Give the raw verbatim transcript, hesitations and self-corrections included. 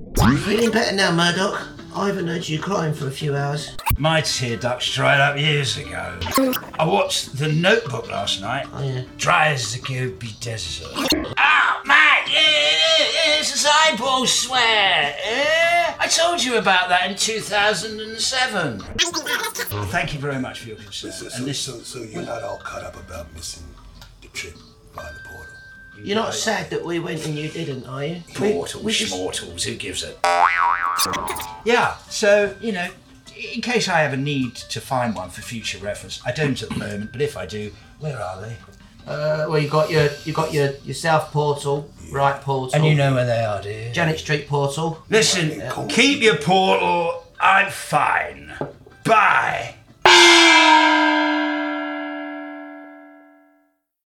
Feeling better now, Murdoch? I haven't heard you crying for a few hours. My tear ducts dried up years ago. I watched The Notebook last night. Oh, yeah. Dry as the Gobi Desert. Oh, Matt, it's a sideball swear. Eh? I told you about that in two thousand seven. Thank you very much for your concern. So, so, and this, so, so you're not all caught up about missing the trip by the portal? You're not sad that we went and you didn't, are you? Mortals, We- we just- schmortals, who gives a... Yeah, so, you know, in case I have a need to find one for future reference, I don't at the moment, but if I do, where are they? Uh, well, you got your you got your, your South Portal, Right Portal. And you know where they are, do you? Janet Street Portal. Listen, keep your portal, I'm fine. Bye.